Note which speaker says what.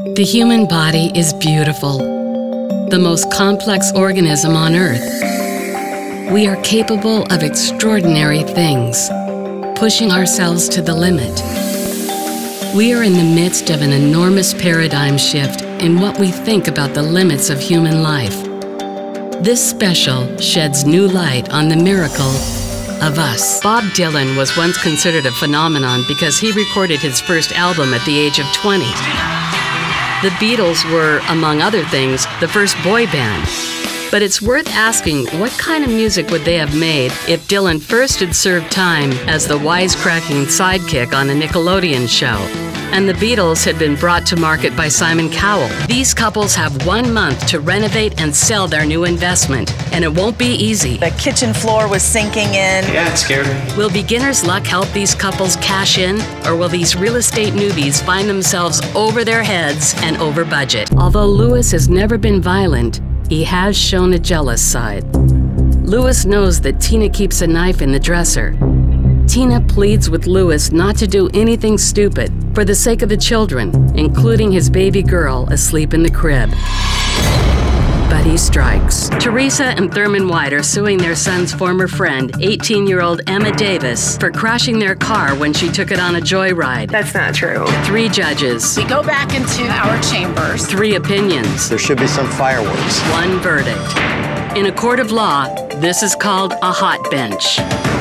Speaker 1: The human body is beautiful, the most complex organism on Earth. We are capable of extraordinary things, pushing ourselves to the limit. We are in the midst of an enormous paradigm shift in what we think about the limits of human life. This special sheds new light on the miracle of us. Bob Dylan was once considered a phenomenon because he recorded his first album at the age of 20. The Beatles were, among other things, the first boy band. But it's worth asking, what kind of music would they have made if Dylan first had served time as the wisecracking sidekick on a Nickelodeon show, and the Beatles had been brought to market by Simon Cowell? These couples have 1 month to renovate and sell their new investment, and it won't be easy.
Speaker 2: The kitchen floor was sinking in.
Speaker 3: Yeah, it scared me.
Speaker 1: Will beginner's luck help these couples cash in, or will these real estate newbies find themselves over their heads and over budget? Although Lewis has never been violent, he has shown a jealous side. Lewis knows that Tina keeps a knife in the dresser. Tina pleads with Lewis not to do anything stupid for the sake of the children, including his baby girl asleep in the crib. But he strikes. Teresa and Thurman White are suing their son's former friend, 18-year-old Emma Davis, for crashing their car when she took it on a joyride.
Speaker 4: That's not true.
Speaker 1: 3 judges.
Speaker 5: We go back into our chambers.
Speaker 1: 3 opinions.
Speaker 3: There should be some fireworks.
Speaker 1: 1 verdict. In a court of law, this is called a hot bench.